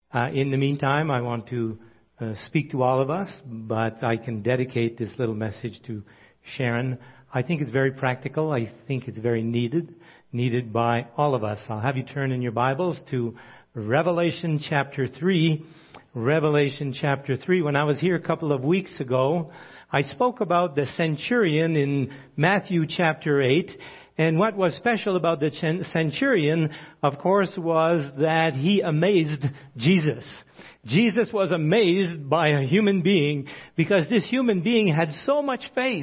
In the meantime, I want to speak to all of us, but I can dedicate this little message to Sharon. I think it's very practical. I think it's very needed by all of us. I'll have you turn in your Bibles to Revelation chapter 3. Revelation chapter 3. When I was here a couple of weeks ago, I spoke about the centurion in Matthew chapter 8. And what was special about the centurion, of course, was that he amazed Jesus. Jesus was amazed by a human being because this human being had so much faith.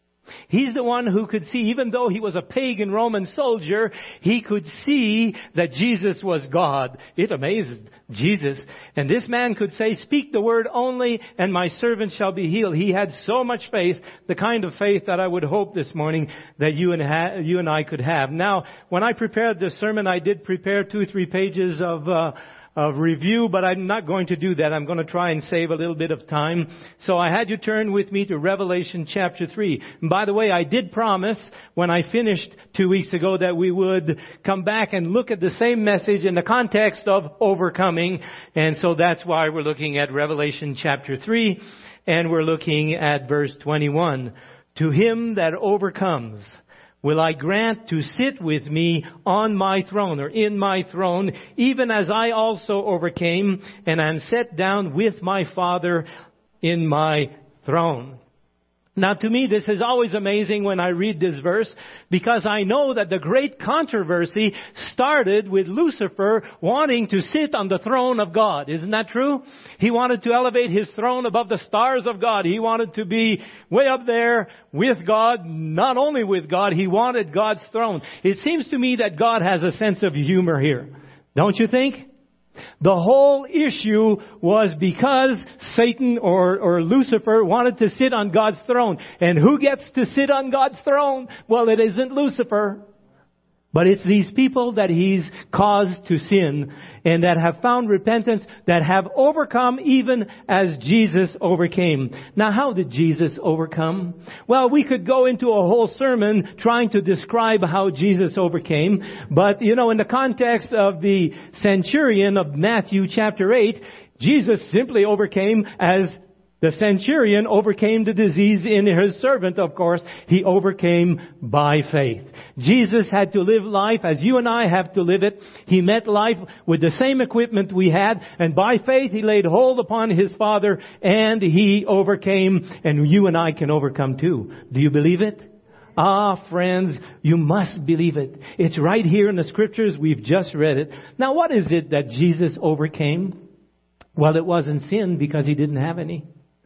He's the one who could see, even though he was a pagan Roman soldier, he could see that Jesus was God. It amazed Jesus. And this man could say, "Speak the word only, and my servant shall be healed." He had so much faith, the kind of faith that I would hope this morning that you and I could have. Now, when I prepared this sermon, I did prepare 2-3 pages of review, but I'm not going to do that. I'm going to try and save a little bit of time. So I had you turn with me to Revelation chapter 3. And by the way, I did promise when I finished 2 weeks ago that we would come back and look at the same message in the context of overcoming. And so that's why we're looking at Revelation chapter 3, and we're looking at verse 21. To him that overcomes will I grant to sit with me on my throne, or in my throne, even as I also overcame and am set down with my Father in my throne. Now, to me, this is always amazing when I read this verse, because I know that the great controversy started with Lucifer wanting to sit on the throne of God. Isn't that true? He wanted to elevate his throne above the stars of God. He wanted to be way up there with God, not only with God, he wanted God's throne. It seems to me that God has a sense of humor here. Don't you think? The whole issue was because Satan or Lucifer wanted to sit on God's throne. And who gets to sit on God's throne? Well, it isn't Lucifer. But it's these people that he's caused to sin and that have found repentance, that have overcome even as Jesus overcame. Now, how did Jesus overcome? Well, we could go into a whole sermon trying to describe how Jesus overcame. But, in the context of the centurion of Matthew chapter 8, Jesus simply overcame as the centurion overcame the disease in his servant, of course. He overcame by faith. Jesus had to live life as you and I have to live it. He met life with the same equipment we had, and by faith he laid hold upon his Father and he overcame, and you and I can overcome too. Do you believe it? Ah, friends, you must believe it. It's right here in the scriptures. We've just read it. Now, what is it that Jesus overcame? Well, it wasn't sin because he didn't have any.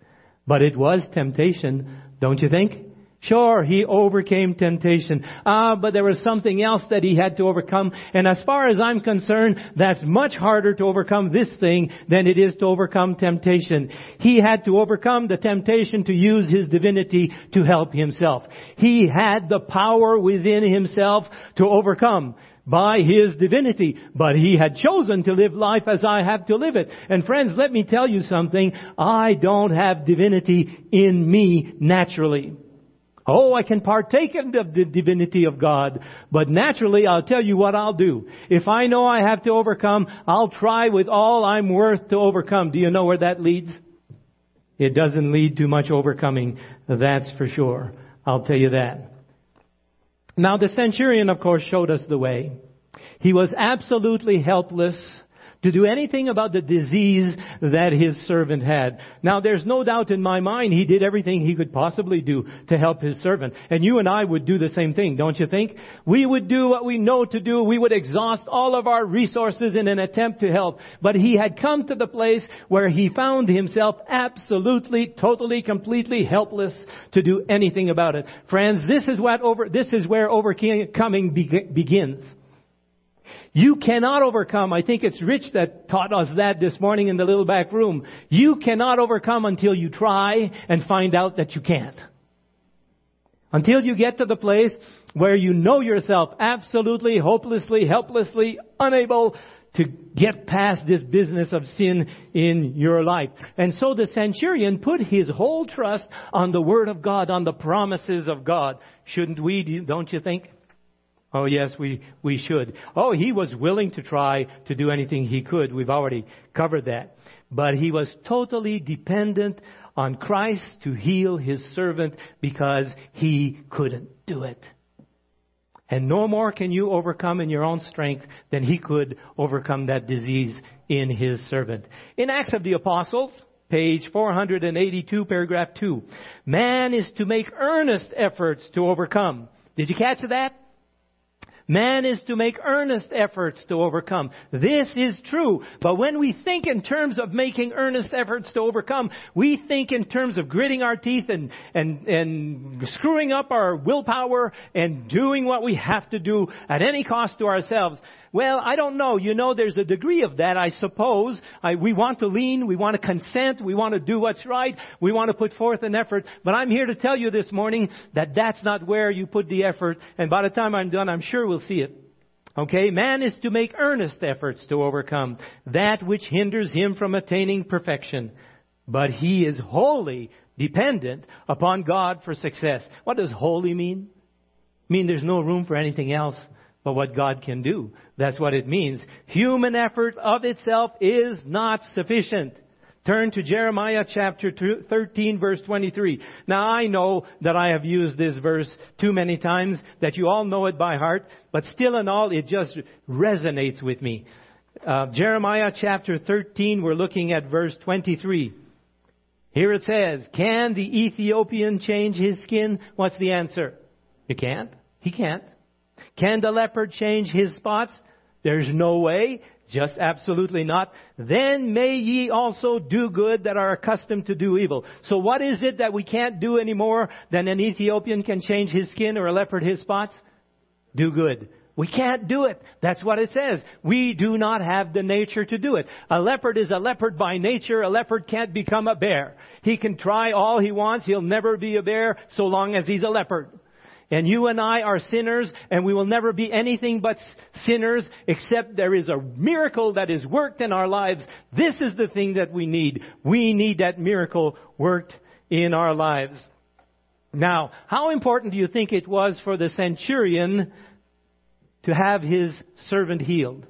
But it was temptation, don't you think? Sure, he overcame temptation. But there was something else that he had to overcome. And as far as I'm concerned, that's much harder to overcome this thing than it is to overcome temptation. He had to overcome the temptation to use his divinity to help himself. He had the power within himself to overcome by his divinity, but he had chosen to live life as I have to live it. And friends, let me tell you something. I don't have divinity in me naturally. Oh, I can partake in the divinity of God, but naturally, I'll tell you what I'll do. If I know I have to overcome, I'll try with all I'm worth to overcome. Do you know where that leads? It doesn't lead to much overcoming, that's for sure. I'll tell you that. Now, the centurion, of course, showed us the way. He was absolutely helpless to do anything about the disease that his servant had. Now, there's no doubt in my mind he did everything he could possibly do to help his servant. And you and I would do the same thing, don't you think? We would do what we know to do. We would exhaust all of our resources in an attempt to help. But he had come to the place where he found himself absolutely, totally, completely helpless to do anything about it. Friends, this is where overcoming begins. You cannot overcome. I think it's Rich that taught us that this morning in the little back room. You cannot overcome until you try and find out that you can't. Until you get to the place where you know yourself absolutely, hopelessly, helplessly unable to get past this business of sin in your life. And so the centurion put his whole trust on the Word of God, on the promises of God. Shouldn't we, don't you think? Oh yes, we should. Oh, he was willing to try to do anything he could. We've already covered that. But he was totally dependent on Christ to heal his servant because he couldn't do it. And no more can you overcome in your own strength than he could overcome that disease in his servant. In Acts of the Apostles, page 482, paragraph 2, man is to make earnest efforts to overcome. Did you catch that? Man is to make earnest efforts to overcome. This is true. But when we think in terms of making earnest efforts to overcome, we think in terms of gritting our teeth and screwing up our willpower and doing what we have to do at any cost to ourselves. Well, I don't know. You know, there's a degree of that, I suppose. We want to lean. We want to consent. We want to do what's right. We want to put forth an effort. But I'm here to tell you this morning that that's not where you put the effort. And by the time I'm done, I'm sure we'll see it. Okay? Man is to make earnest efforts to overcome that which hinders him from attaining perfection. But he is wholly dependent upon God for success. What does wholly mean? I mean there's no room for anything else but what God can do. That's what it means. Human effort of itself is not sufficient. Turn to Jeremiah chapter 13, verse 23. Now I know that I have used this verse too many times, that you all know it by heart, but still and all it just resonates with me. Jeremiah chapter 13, we're looking at verse 23. Here it says, can the Ethiopian change his skin? What's the answer? You can't. He can't. Can the leopard change his spots? There's no way. Just absolutely not. Then may ye also do good that are accustomed to do evil. So what is it that we can't do any more than an Ethiopian can change his skin or a leopard his spots? Do good. We can't do it. That's what it says. We do not have the nature to do it. A leopard is a leopard by nature. A leopard can't become a bear. He can try all he wants. He'll never be a bear so long as he's a leopard. And you and I are sinners, and we will never be anything but sinners, except there is a miracle that is worked in our lives. This is the thing that we need. We need that miracle worked in our lives. Now, how important do you think it was for the centurion to have his servant healed?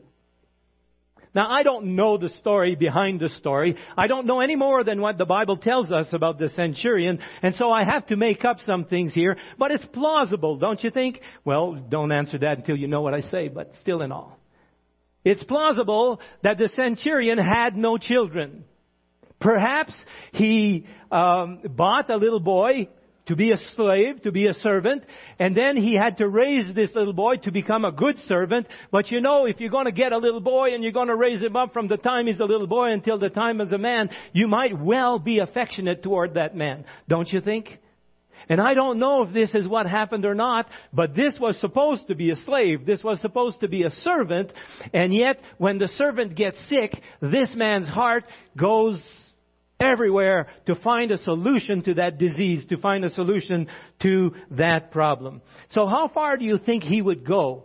Now, I don't know the story behind the story. I don't know any more than what the Bible tells us about the centurion. And so I have to make up some things here. But it's plausible, don't you think? Well, don't answer that until you know what I say, but still in all. It's plausible that the centurion had no children. Perhaps he bought a little boy to be a slave, to be a servant, and then he had to raise this little boy to become a good servant. But you know, if you're going to get a little boy and you're going to raise him up from the time he's a little boy until the time as a man, you might well be affectionate toward that man, don't you think? And I don't know if this is what happened or not, but this was supposed to be a slave. This was supposed to be a servant. And yet, when the servant gets sick, this man's heart goes everywhere to find a solution to that disease, to find a solution to that problem. So how far do you think he would go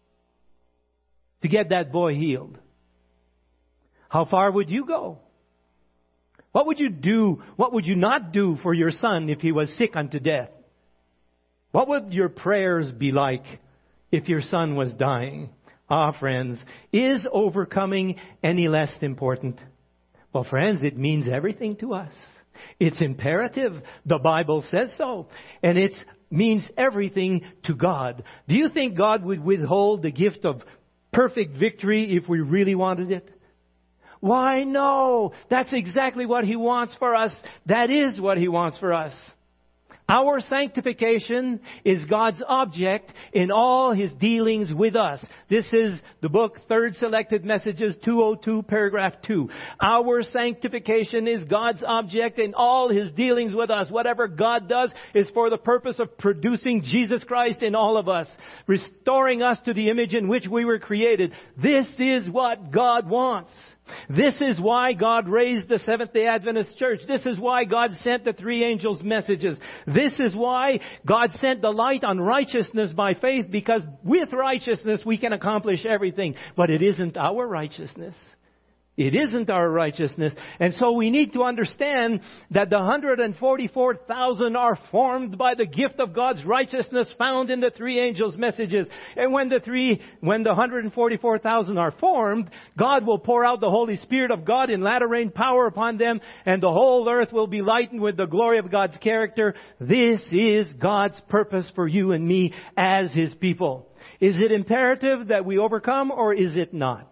to get that boy healed? How far would you go? What would you do? What would you not do for your son if he was sick unto death? What would your prayers be like if your son was dying? Ah, friends, is overcoming any less important? Well, friends, it means everything to us. It's imperative. The Bible says so. And it means everything to God. Do you think God would withhold the gift of perfect victory if we really wanted it? Why, no. That's exactly what He wants for us. That is what He wants for us. Our sanctification is God's object in all His dealings with us. This is the book, Third Selected Messages, 202, paragraph 2. Our sanctification is God's object in all His dealings with us. Whatever God does is for the purpose of producing Jesus Christ in all of us, restoring us to the image in which we were created. This is what God wants. This is why God raised the Seventh-day Adventist Church. This is why God sent the three angels' messages. This is why God sent the light on righteousness by faith, because with righteousness we can accomplish everything. But it isn't our righteousness. It isn't our righteousness. And so we need to understand that the 144,000 are formed by the gift of God's righteousness found in the three angels' messages. And when the 144,000 are formed, God will pour out the Holy Spirit of God in latter rain power upon them, and the whole earth will be lightened with the glory of God's character. This is God's purpose for you and me as His people. Is it imperative that we overcome, or is it not?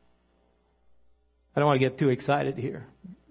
I don't want to get too excited here.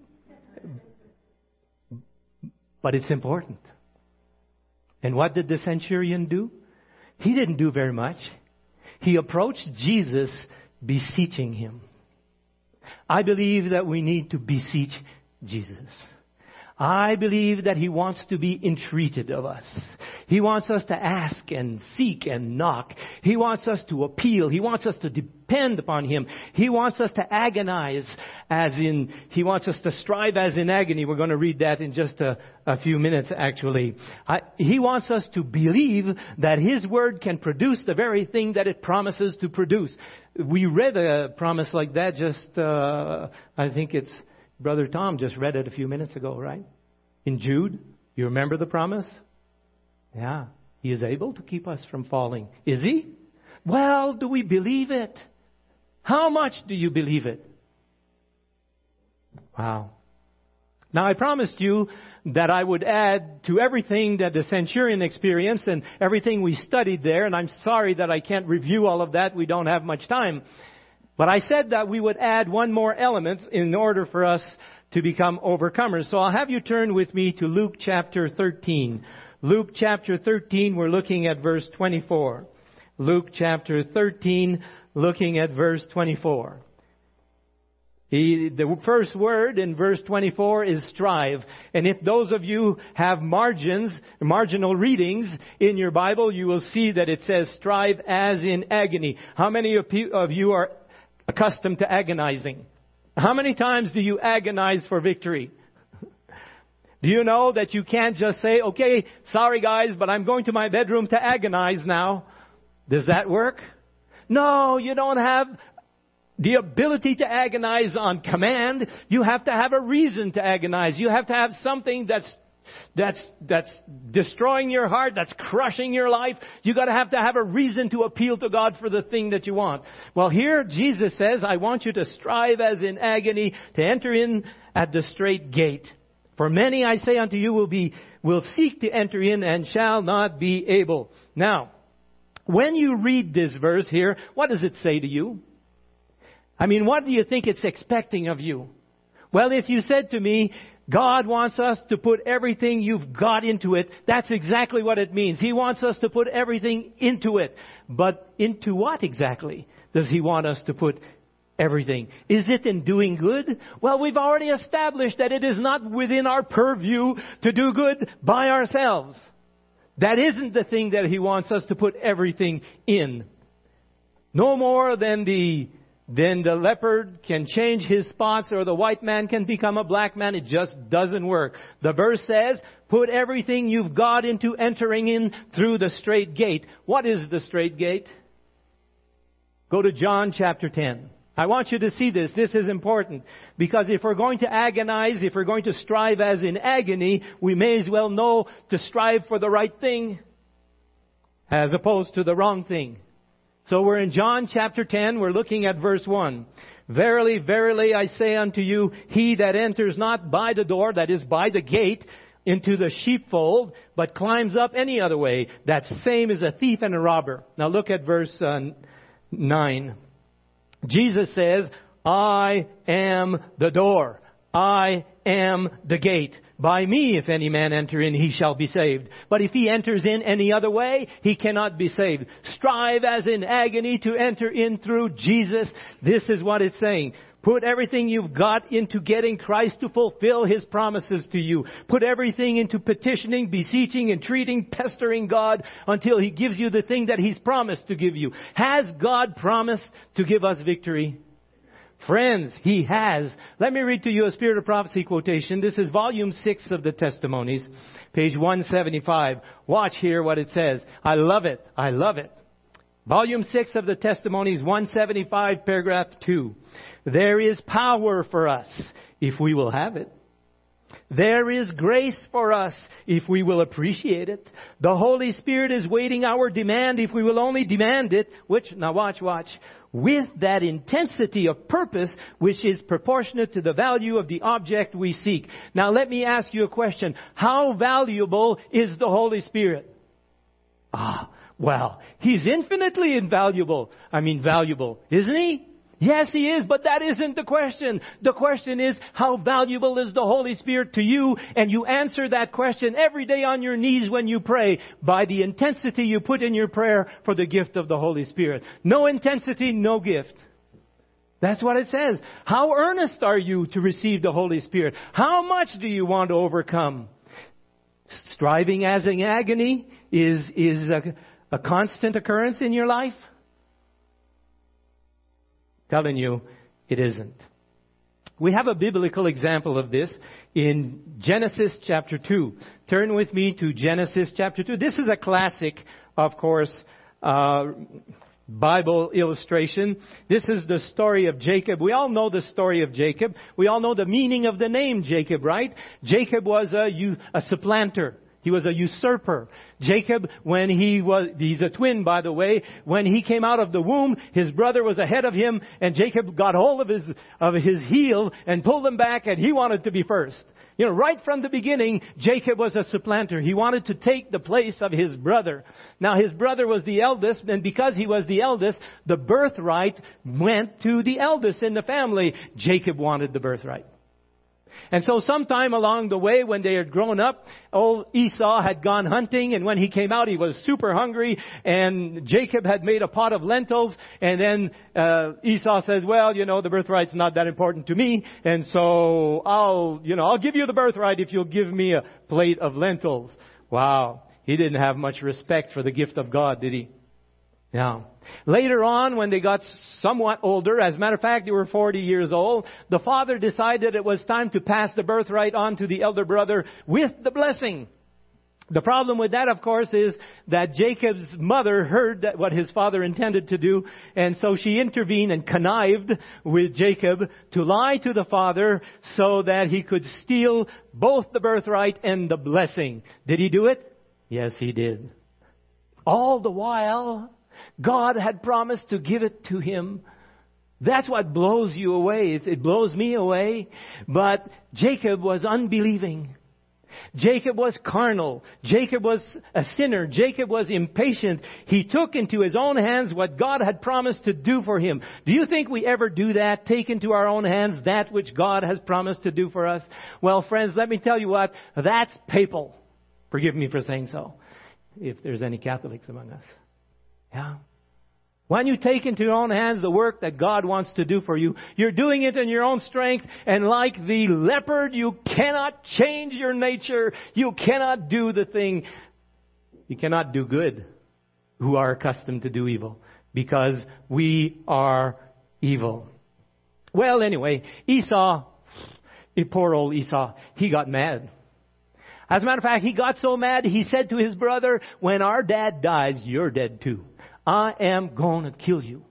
But it's important. And what did the centurion do? He didn't do very much. He approached Jesus beseeching Him. I believe that we need to beseech Jesus. I believe that He wants to be entreated of us. He wants us to ask and seek and knock. He wants us to appeal. He wants us to depend upon Him. He wants us to agonize, as in, He wants us to strive as in agony. We're going to read that in just a few minutes, actually. He wants us to believe that His Word can produce the very thing that it promises to produce. We read a promise like that I think it's Brother Tom just read it a few minutes ago, right? In Jude, you remember the promise? Yeah, He is able to keep us from falling. Is He? Well, do we believe it? How much do you believe it? Wow. Now, I promised you that I would add to everything that the centurion experienced and everything we studied there, and I'm sorry that I can't review all of that. We don't have much time. But I said that we would add one more element in order for us to become overcomers. So I'll have you turn with me to Luke chapter 13. Luke chapter 13, we're looking at verse 24. Luke chapter 13, looking at verse 24. The first word in verse 24 is strive. And if those of you have marginal readings in your Bible, you will see that it says strive as in agony. How many of you are accustomed to agonizing? How many times do you agonize for victory? Do you know that you can't just say, okay, sorry guys, but I'm going to my bedroom to agonize now? Does that work? No, you don't have the ability to agonize on command. You have to have a reason to agonize. You have to have something that's destroying your heart, that's crushing your life. You got to have a reason to appeal to God for the thing that you want. Well, here Jesus says, I want you to strive as in agony to enter in at the strait gate. For many, I say unto you, will seek to enter in and shall not be able. Now, when you read this verse here, what does it say to you? I mean, what do you think it's expecting of you? Well, if you said to me, God wants us to put everything you've got into it, that's exactly what it means. He wants us to put everything into it. But into what exactly does He want us to put everything? Is it in doing good? Well, we've already established that it is not within our purview to do good by ourselves. That isn't the thing that He wants us to put everything in. No more than the leopard can change his spots or the white man can become a black man. It just doesn't work. The verse says, put everything you've got into entering in through the strait gate. What is the strait gate? Go to John chapter 10. I want you to see this. This is important. Because if we're going to agonize, if we're going to strive as in agony, we may as well know to strive for the right thing as opposed to the wrong thing. So we're in John chapter 10. We're looking at verse 1. Verily, verily, I say unto you, he that enters not by the door, that is by the gate, into the sheepfold, but climbs up any other way, that same is a thief and a robber. Now look at verse 9. Jesus says, I am the door. I am the gate. By me, if any man enter in, he shall be saved. But if he enters in any other way, he cannot be saved. Strive as in agony to enter in through Jesus. This is what it's saying. Put everything you've got into getting Christ to fulfill His promises to you. Put everything into petitioning, beseeching, entreating, pestering God until He gives you the thing that He's promised to give you. Has God promised to give us victory? Friends, He has. Let me read to you a Spirit of Prophecy quotation. This is volume 6 of the Testimonies, page 175. Watch here what it says. I love it. I love it. Volume 6 of the Testimonies, 175, paragraph 2. There is power for us if we will have it. There is grace for us if we will appreciate it. The Holy Spirit is waiting our demand if we will only demand it, which, now watch, with that intensity of purpose which is proportionate to the value of the object we seek. Now let me ask you a question. How valuable is the Holy Spirit? Well, He's infinitely valuable, isn't He? Yes, He is, but that isn't the question. The question is, how valuable is the Holy Spirit to you? And you answer that question every day on your knees when you pray by the intensity you put in your prayer for the gift of the Holy Spirit. No intensity, no gift. That's what it says. How earnest are you to receive the Holy Spirit? How much do you want to overcome? Striving as in agony is a constant occurrence in your life? Telling you, it isn't. We have a biblical example of this in Genesis chapter 2. Turn with me to Genesis chapter 2. This is a classic, of course, Bible illustration. This is the story of Jacob. We all know the story of Jacob. We all know the meaning of the name Jacob, right? Jacob was a supplanter. He was a usurper. Jacob, he's a twin, by the way, when he came out of the womb, his brother was ahead of him, and Jacob got hold of his heel and pulled him back, and he wanted to be first. Right from the beginning, Jacob was a supplanter. He wanted to take the place of his brother. Now, his brother was the eldest, and because he was the eldest, the birthright went to the eldest in the family. Jacob wanted the birthright. And so sometime along the way, when they had grown up, old Esau had gone hunting, and when he came out, he was super hungry, and Jacob had made a pot of lentils, and then Esau says, well, the birthright's not that important to me, and so I'll give you the birthright if you'll give me a plate of lentils. Wow. He didn't have much respect for the gift of God, did he? Now, later on, when they got somewhat older, as a matter of fact, they were 40 years old, the father decided it was time to pass the birthright on to the elder brother with the blessing. The problem with that, of course, is that Jacob's mother heard that what his father intended to do, and so she intervened and connived with Jacob to lie to the father so that he could steal both the birthright and the blessing. Did he do it? Yes, he did. All the while, God had promised to give it to him. That's what blows you away. It blows me away. But Jacob was unbelieving. Jacob was carnal. Jacob was a sinner. Jacob was impatient. He took into his own hands what God had promised to do for him. Do you think we ever do that? Take into our own hands that which God has promised to do for us? Well, friends, let me tell you what. That's papal. Forgive me for saying so, if there's any Catholics among us. Yeah. When you take into your own hands the work that God wants to do for you, you're doing it in your own strength, and like the leopard, you cannot change your nature. You cannot do the thing. You cannot do good who are accustomed to do evil, because we are evil. Well, anyway, Esau, poor old Esau, he got mad. As a matter of fact, he got so mad, he said to his brother, when our dad dies, you're dead too. I am going to kill you.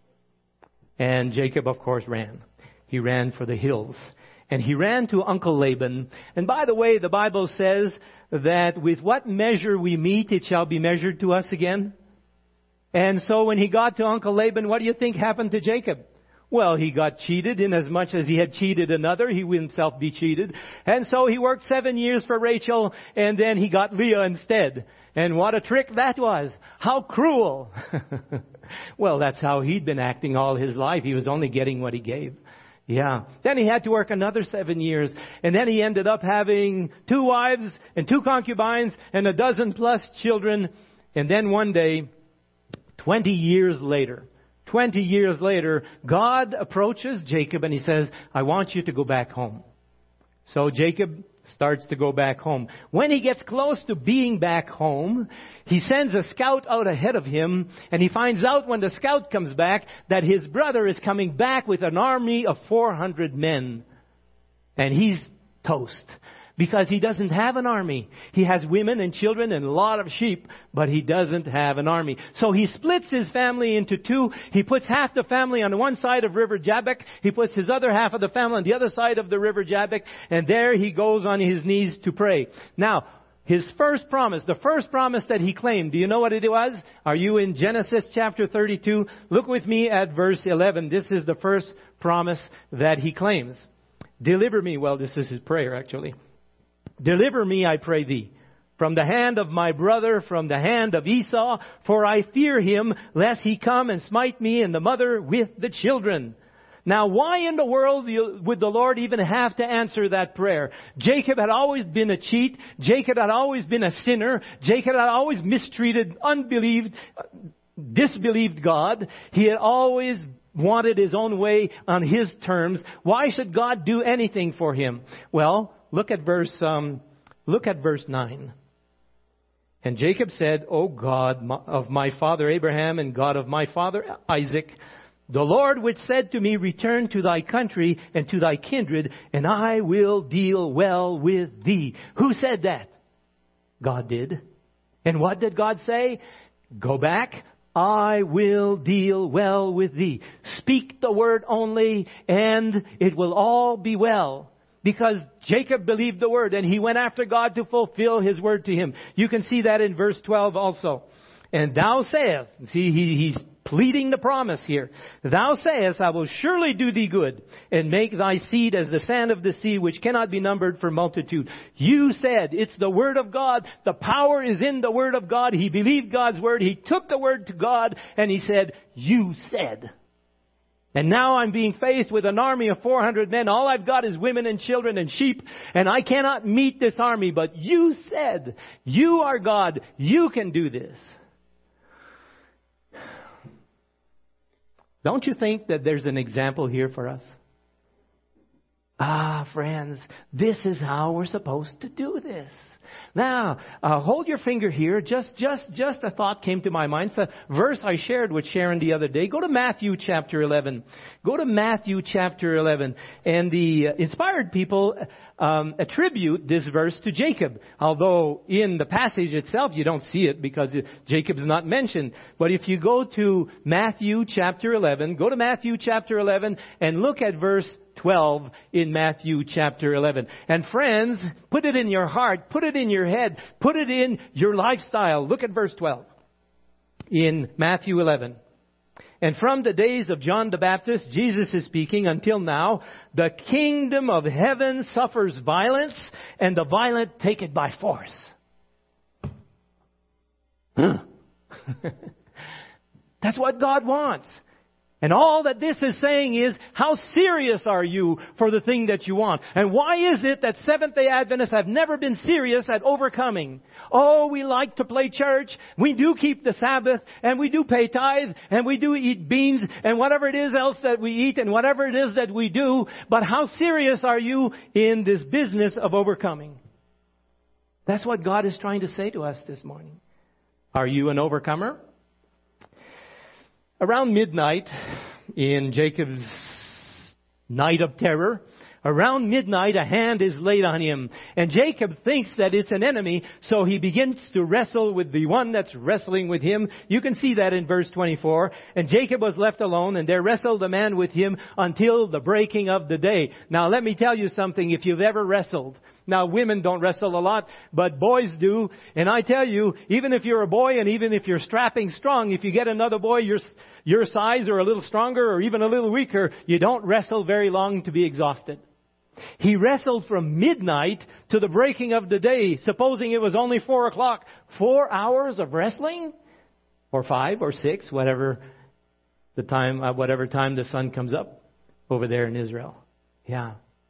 And Jacob, of course, ran. He ran for the hills. And he ran to Uncle Laban. And by the way, the Bible says that with what measure we meet, it shall be measured to us again. And so when he got to Uncle Laban, what do you think happened to Jacob? Well, he got cheated in as much as he had cheated another. He would himself be cheated. And so he worked 7 years for Rachel, and then he got Leah instead. And what a trick that was. How cruel. Well, that's how he'd been acting all his life. He was only getting what he gave. Yeah. Then he had to work another 7 years. And then he ended up having 2 wives and 2 concubines and 12+ children. And then one day, 20 years later, God approaches Jacob and he says, I want you to go back home. So Jacob starts to go back home. When he gets close to being back home, he sends a scout out ahead of him, and he finds out when the scout comes back that his brother is coming back with an army of 400 men. And he's toast, Because he doesn't have an army. He has women and children and a lot of sheep, but he doesn't have an army. So he splits his family into two. He puts half the family on one side of River Jabbok. He puts his other half of the family on the other side of the River Jabbok. And there he goes on his knees to pray. Now, his first promise, the first promise that he claimed, do you know what it was? Are you in Genesis chapter 32? Look with me at verse 11. This is the first promise that he claims. Deliver me. Well, this is his prayer actually. Deliver me, I pray thee, from the hand of my brother, from the hand of Esau, for I fear him, lest he come and smite me and the mother with the children. Now, why in the world would the Lord even have to answer that prayer? Jacob had always been a cheat. Jacob had always been a sinner. Jacob had always mistreated, disbelieved God. He had always wanted his own way on his terms. Why should God do anything for him? Well, look at verse 9. And Jacob said, O God of my father Abraham and God of my father Isaac, the Lord which said to me, return to thy country and to thy kindred, and I will deal well with thee. Who said that? God did. And what did God say? Go back. I will deal well with thee. Speak the word only, and it will all be well. Because Jacob believed the word, and he went after God to fulfill his word to him. You can see that in verse 12 also. And thou sayest, see, he's pleading the promise here. Thou sayest, I will surely do thee good, and make thy seed as the sand of the sea, which cannot be numbered for multitude. You said, it's the word of God. The power is in the word of God. He believed God's word. He took the word to God, and he said, you said. And now I'm being faced with an army of 400 men. All I've got is women and children and sheep. And I cannot meet this army. But you said, you are God. You can do this. Don't you think that there's an example here for us? Ah, friends, this is how we're supposed to do this. Now, hold your finger here. Just a thought came to my mind. It's a verse I shared with Sharon the other day. Go to Matthew chapter 11. Go to Matthew chapter 11. And the inspired people attribute this verse to Jacob. Although in the passage itself you don't see it because Jacob's not mentioned. But if you go to Matthew chapter 11, go to Matthew chapter 11 and look at verse 12 in Matthew chapter 11. And friends, put it in your heart, put it in your head, put it in your lifestyle. Look at verse 12 in Matthew 11. And from the days of John the Baptist, Jesus is speaking, until now, the kingdom of heaven suffers violence, and the violent take it by force. That's what God wants. And all that this is saying is, how serious are you for the thing that you want? And why is it that Seventh-day Adventists have never been serious at overcoming? Oh, we like to play church. We do keep the Sabbath. And we do pay tithe. And we do eat beans. And whatever it is else that we eat. And whatever it is that we do. But how serious are you in this business of overcoming? That's what God is trying to say to us this morning. Are you an overcomer? Around midnight, in Jacob's night of terror, around midnight a hand is laid on him. And Jacob thinks that it's an enemy, so he begins to wrestle with the one that's wrestling with him. You can see that in verse 24. And Jacob was left alone, and there wrestled a man with him until the breaking of the day. Now let me tell you something, if you've ever wrestled. Now, women don't wrestle a lot, but boys do. And I tell you, even if you're a boy and even if you're strapping strong, if you get another boy your size or a little stronger or even a little weaker, you don't wrestle very long to be exhausted. He wrestled from midnight to the breaking of the day, supposing it was only 4 o'clock. 4 hours of wrestling? Or 5 or 6, whatever time the sun comes up over there in Israel. Yeah.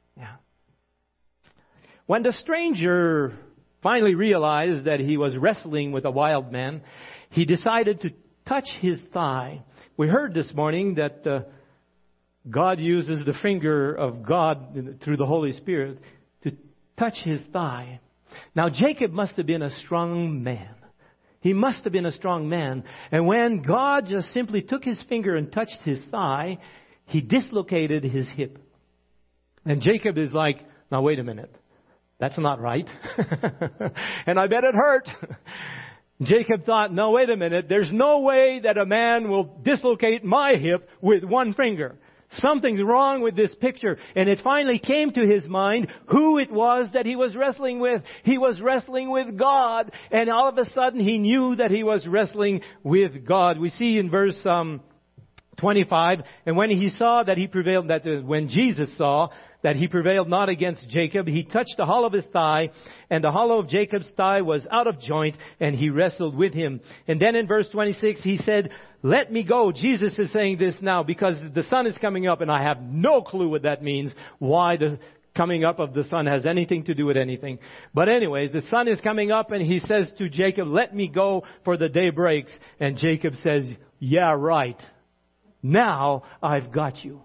When the stranger finally realized that he was wrestling with a wild man, he decided to touch his thigh. We heard this morning that God uses the finger of God through the Holy Spirit to touch his thigh. Now, Jacob must have been a strong man. He must have been a strong man. And when God just simply took his finger and touched his thigh, he dislocated his hip. And Jacob is like, now wait a minute. That's not right. And I bet it hurt. Jacob thought, no, wait a minute. There's no way that a man will dislocate my hip with one finger. Something's wrong with this picture. And it finally came to his mind who it was that he was wrestling with. He was wrestling with God. And all of a sudden he knew that he was wrestling with God. We see in verse 25, and when he saw that he prevailed, when Jesus saw that he prevailed not against Jacob, he touched the hollow of his thigh, and the hollow of Jacob's thigh was out of joint, and he wrestled with him. And then in verse 26, he said, let me go. Jesus is saying this now because the sun is coming up, and I have no clue what that means, why the coming up of the sun has anything to do with anything. But anyways, the sun is coming up, and he says to Jacob, let me go, for the day breaks. And Jacob says, yeah, right. Now I've got you.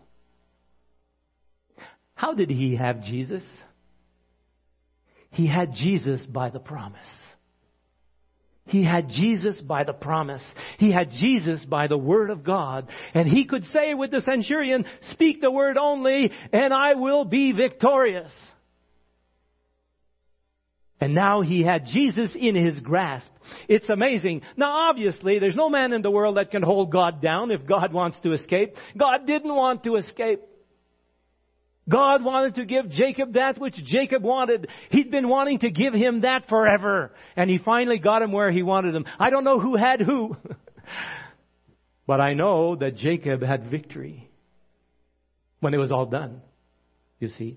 How did he have Jesus? He had Jesus by the promise. He had Jesus by the promise. He had Jesus by the word of God. And he could say with the centurion, speak the word only, and I will be victorious. And now he had Jesus in his grasp. It's amazing. Now obviously, there's no man in the world that can hold God down if God wants to escape. God didn't want to escape. God wanted to give Jacob that which Jacob wanted. He'd been wanting to give him that forever. And he finally got him where he wanted him. I don't know who had who. But I know that Jacob had victory when it was all done. You see.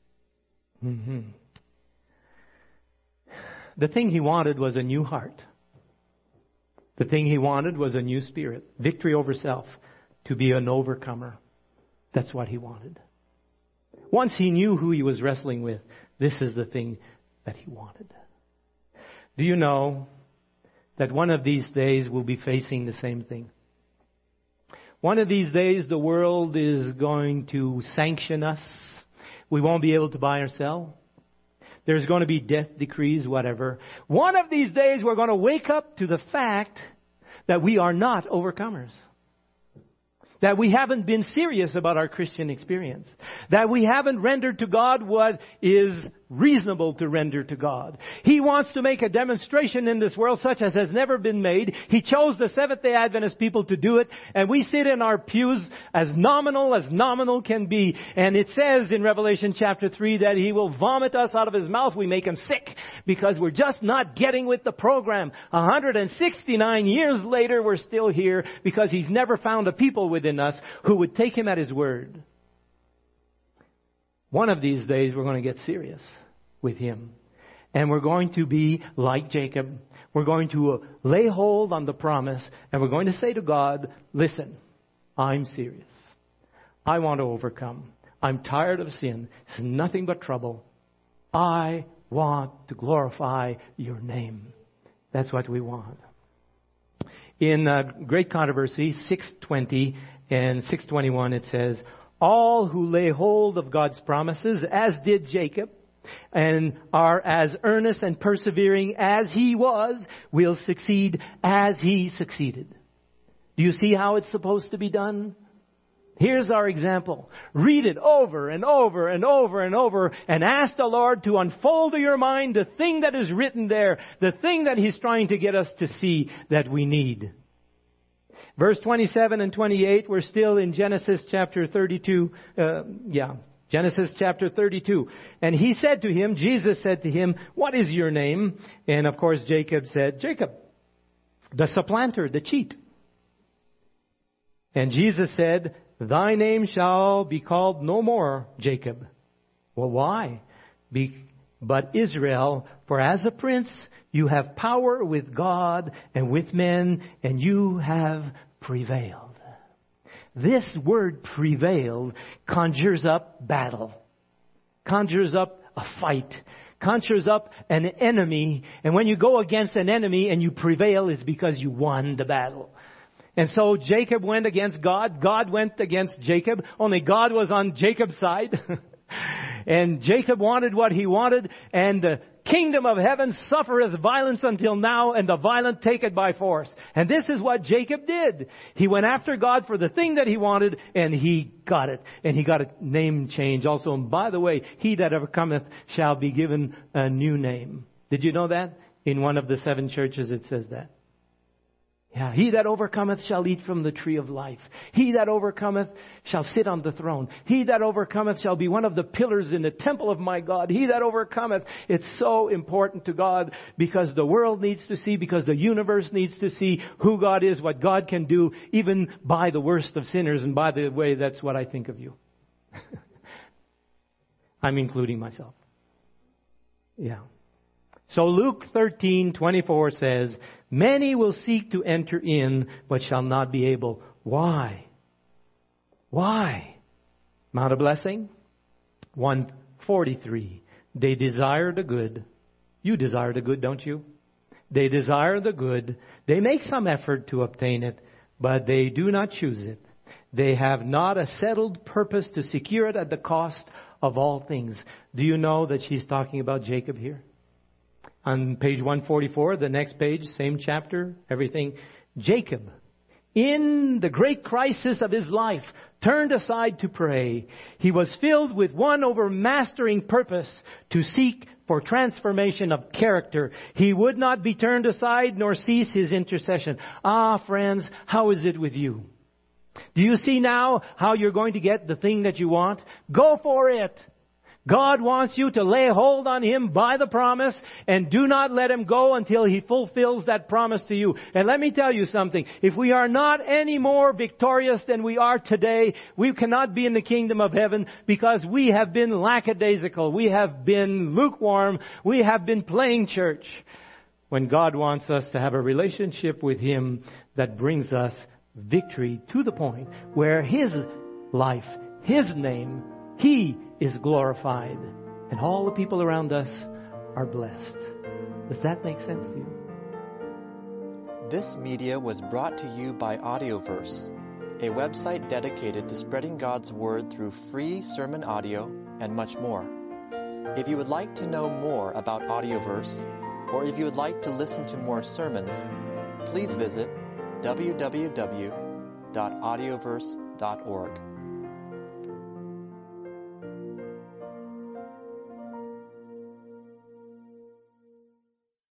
The thing he wanted was a new heart. The thing he wanted was a new spirit. Victory over self. To be an overcomer. That's what he wanted. Once he knew who he was wrestling with, this is the thing that he wanted. Do you know that one of these days we'll be facing the same thing? One of these days the world is going to sanction us. We won't be able to buy or sell. There's going to be death decrees, whatever. One of these days we're going to wake up to the fact that we are not overcomers. That we haven't been serious about our Christian experience. That we haven't rendered to God what is reasonable to render to God. He wants to make a demonstration in this world such as has never been made. He chose the Seventh-day Adventist people to do it. And we sit in our pews as nominal can be. And it says in Revelation chapter 3 that He will vomit us out of His mouth. We make Him sick because we're just not getting with the program. 169 years later, we're still here because He's never found a people within us who would take Him at His word. One of these days we're going to get serious with Him. And we're going to be like Jacob. We're going to lay hold on the promise. And we're going to say to God, listen, I'm serious. I want to overcome. I'm tired of sin. It's nothing but trouble. I want to glorify Your name. That's what we want. In Great Controversy 6:20 and 6:21 it says, all who lay hold of God's promises, as did Jacob, and are as earnest and persevering as he was, will succeed as he succeeded. Do you see how it's supposed to be done? Here's our example. Read it over and over and over and over and ask the Lord to unfold to your mind the thing that is written there, the thing that He's trying to get us to see that we need. Verse 27 and 28, we're still in Genesis chapter 32. Genesis chapter 32. And he said to him, Jesus said to him, what is your name? And of course Jacob said, Jacob, the supplanter, the cheat. And Jesus said, thy name shall be called no more Jacob. Well, why? But Israel, for as a prince you have power with God and with men, and you have prevailed. This word prevailed conjures up battle, conjures up a fight, conjures up an enemy. And when you go against an enemy and you prevail, it's because you won the battle. And so Jacob went against God. God went against Jacob. Only God was on Jacob's side. And Jacob wanted what he wanted. And the kingdom of heaven suffereth violence until now, and the violent take it by force. And this is what Jacob did. He went after God for the thing that he wanted, and he got it. And he got a name change also. And by the way, he that overcometh shall be given a new name. Did you know that? In one of the 7 churches it says that. Yeah, he that overcometh shall eat from the tree of life. He that overcometh shall sit on the throne. He that overcometh shall be one of the pillars in the temple of my God. He that overcometh. It's so important to God because the world needs to see, because the universe needs to see who God is, what God can do, even by the worst of sinners. And by the way, that's what I think of you. I'm including myself. Yeah. So Luke 13:24 says, many will seek to enter in, but shall not be able. Why? Why? Mount of Blessing, 1:43. They desire the good. You desire the good, don't you? They desire the good. They make some effort to obtain it, but they do not choose it. They have not a settled purpose to secure it at the cost of all things. Do you know that she's talking about Jacob here? On page 144, the next page, same chapter, everything. Jacob, in the great crisis of his life, turned aside to pray. He was filled with one overmastering purpose to seek for transformation of character. He would not be turned aside nor cease his intercession. Ah, friends, how is it with you? Do you see now how you're going to get the thing that you want? Go for it. God wants you to lay hold on Him by the promise and do not let Him go until He fulfills that promise to you. And let me tell you something. If we are not any more victorious than we are today, we cannot be in the kingdom of heaven because we have been lackadaisical. We have been lukewarm. We have been playing church. When God wants us to have a relationship with Him that brings us victory to the point where His life, His name, He is glorified, and all the people around us are blessed. Does that make sense to you? This media was brought to you by Audioverse, a website dedicated to spreading God's Word through free sermon audio and much more. If you would like to know more about Audioverse, or if you would like to listen to more sermons, please visit www.audioverse.org.